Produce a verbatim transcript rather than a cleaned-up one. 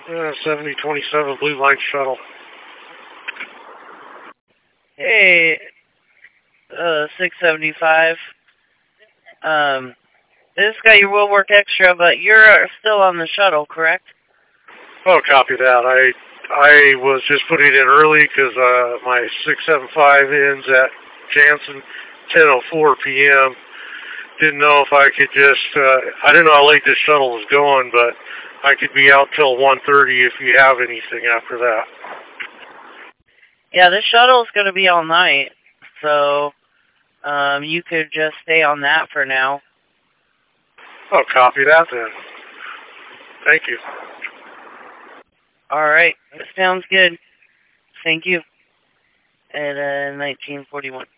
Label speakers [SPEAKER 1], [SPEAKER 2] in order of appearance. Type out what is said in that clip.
[SPEAKER 1] Uh, seventy twenty-seven Blue Line Shuttle.
[SPEAKER 2] Hey, uh, six seventy-five. Um, this got your will work extra, but you're still on the shuttle, correct?
[SPEAKER 1] Oh, copy that. I I was just putting it in early because uh, my six seventy-five ends at Jansen ten oh four p.m. Didn't know if I could just, uh, I didn't know how late this shuttle was going, but I could be out till one thirty if you have anything after that.
[SPEAKER 2] Yeah, this shuttle is going to be all night, so um, you could just stay on that for now.
[SPEAKER 1] Oh, copy that then. Thank you.
[SPEAKER 2] All right, sounds good. Thank you. At uh, nineteen forty-one.